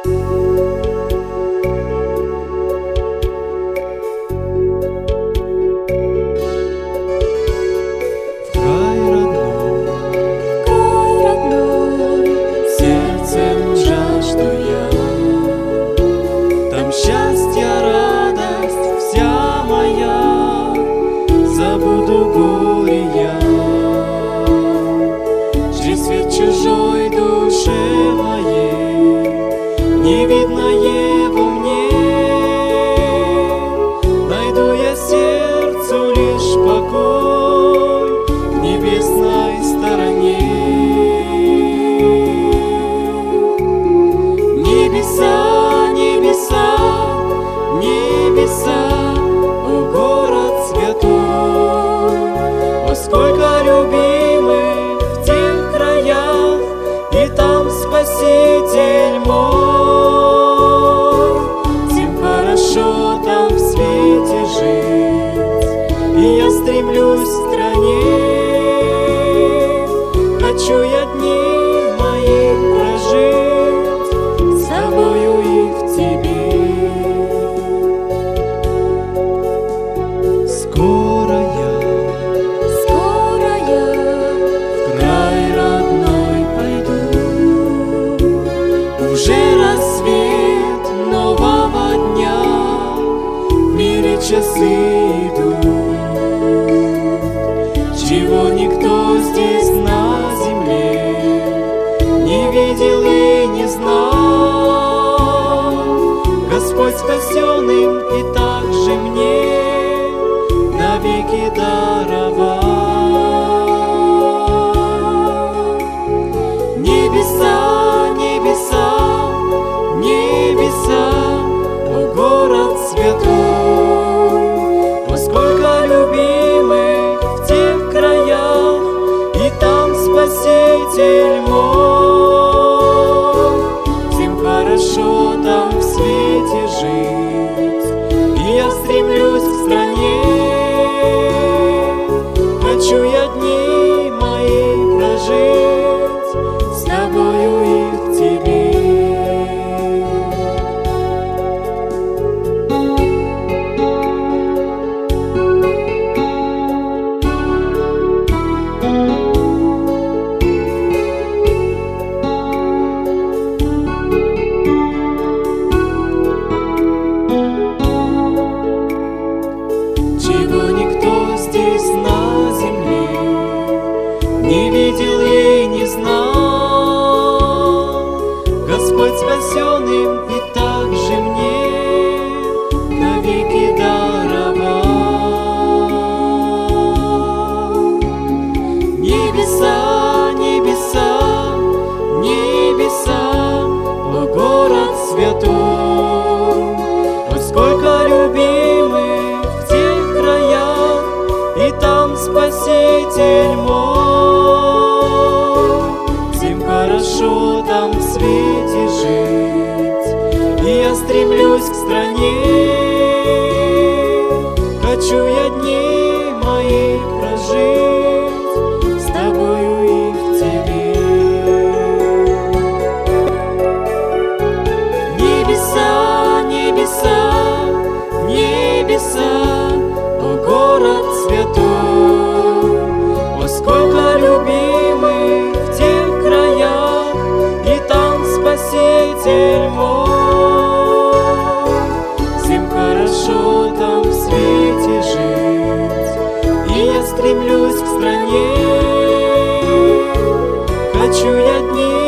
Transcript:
Чужой душе моей, невидное во мне, найду я сердцу лишь покой в небесной стороне. Небеса, небеса, небеса, о город святой, о сколько любимых Спаситель мой, всем хорошо там в свете жить, и я стремлюсь к стране, хочу я дни мои прожить с тобою и в тебе. Скоро я в край родной пойду. Уже рассвет нового дня, в мире часы идут, чего никто здесь на земле не видел и не знал. Господь спасен им и также мне навеки даровал. Небеса, небеса, небеса, о город святой, о сколько любимых в тех краях, и там Спаситель мой, всем хорошо там в свете жить, и я стремлюсь к стране, хочу я дни мои прожить с тобою и в тебе. Не видел и не знал, Господь спасен им и также мне навеки даровал. Небеса, небеса, небеса, о город святой, о сколько любимых в тех краях, и там Спаситель мой. Хорошо там в свете жить, и я стремлюсь к стране, хочу я дни мои прожить с тобою и в тебе. Небеса, небеса, небеса, о город святой, о сколько любимых в тех краях, и там Спаситель мой, всем хорошо там в свете жить, и я стремлюсь к стране, хочу я дни